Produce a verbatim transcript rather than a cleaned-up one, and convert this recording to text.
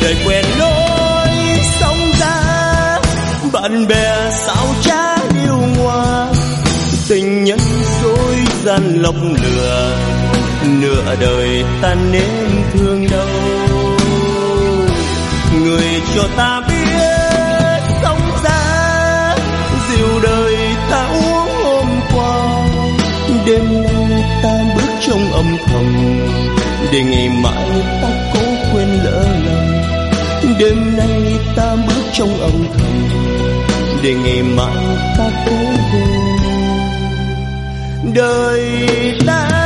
đời quen lối sống ra, bạn bè sao trá điêu ngoa, tình nhân dối gian lọc lừa, nửa đời ta nên thương đâu. Người cho ta biết sống ra, dịu đời ta uống hôm qua, đêm nay ta bước trong âm thầm, để ngày mai ta cố quên lỡ lầm. Đêm nay ta bước trong âm thầm, để ngày mai ta cố quên. Đời ta